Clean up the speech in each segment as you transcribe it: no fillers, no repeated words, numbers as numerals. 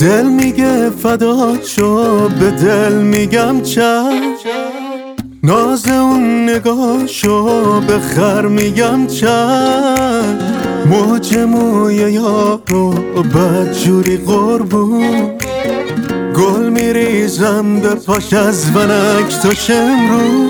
دل میگه فدات شو، به دل میگم چشم. ناز اون نگاهشو به خر میگم چشم. موج موی یارو بدجوری قربون، گل میریزم به پاش از ونک تا شمرو.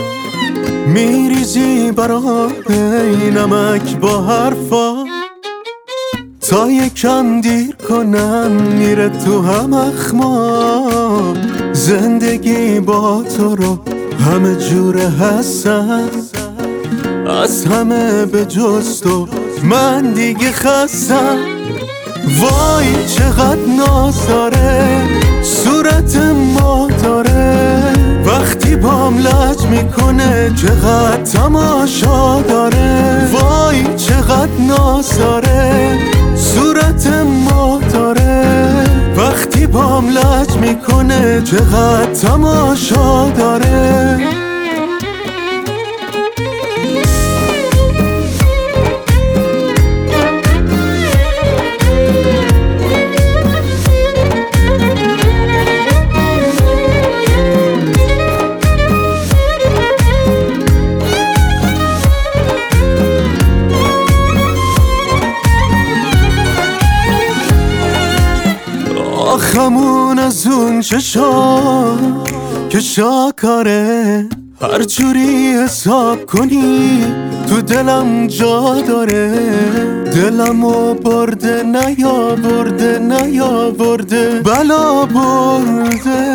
میریزی برای نمک با حرفا، تا یکم دیر کنم میره تو هم اخما. زندگی با تو رو همه جوره هستم، از همه به جز تو من دیگه خستم. وای چقدر ناز داره، صورت ما داره، وقتی بام لج میکنه چقدر تماشا داره. وای چقدر ناز داره، صورت ما داره، وقتی بام لج میکنه چقدر تماشا داره. آخمون از اون چشا که شاکاره، هر جوری حساب کنی تو دلم جا داره. دلمو برده نیاورده، نیاورده بلا برده.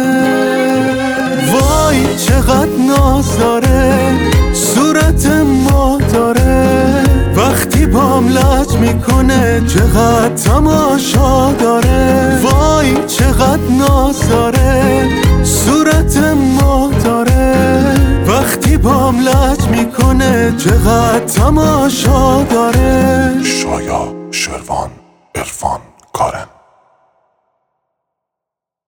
وای چقدر ناز داره، صورت ما داره، وقتی بام لج میکنه چقدر تماشا داره. وای چقدر ناز داره، صورت ما داره، وقتی بام لج میکنه چقدر تماشا داره. شایا، شروان، عرفان، کارن.